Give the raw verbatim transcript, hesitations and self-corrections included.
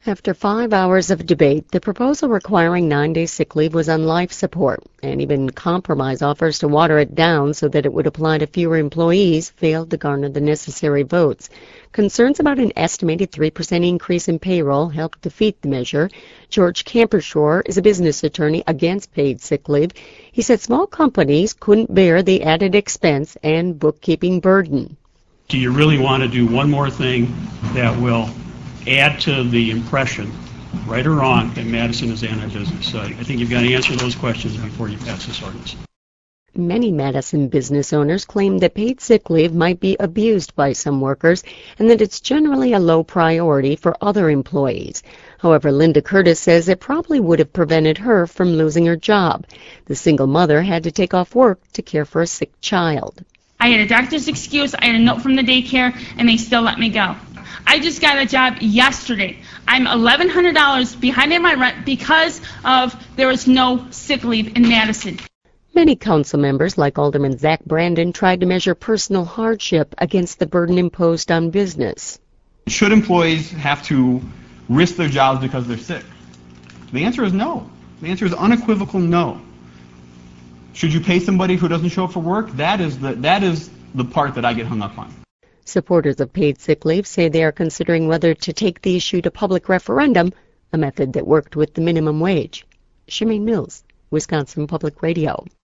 After five hours of debate, the proposal requiring nine-day sick leave was on life support, and even compromise offers to water it down so that it would apply to fewer employees failed to garner the necessary votes. Concerns about an estimated three percent increase in payroll helped defeat the measure. George Campershore is a business attorney against paid sick leave. He said small companies couldn't bear the added expense and bookkeeping burden. Do you really want to do one more thing that will add to the impression, right or wrong, that Madison is anti-business? So I think you've got to answer those questions before you pass this ordinance. Many Madison business owners claim that paid sick leave might be abused by some workers and that it's generally a low priority for other employees. However, Linda Curtis says it probably would have prevented her from losing her job. The single mother had to take off work to care for a sick child. I had a doctor's excuse, I had a note from the daycare, and they still let me go. I just got a job yesterday. I'm eleven hundred dollars behind in my rent because of there was no sick leave in Madison. Many council members, like Alderman Zach Brandon, tried to measure personal hardship against the burden imposed on business. Should employees have to risk their jobs because they're sick? The answer is no. The answer is unequivocal no. Should you pay somebody who doesn't show up for work? That is the, that is the part that I get hung up on. Supporters of paid sick leave say they are considering whether to take the issue to public referendum, a method that worked with the minimum wage. Shemaine Mills, Wisconsin Public Radio.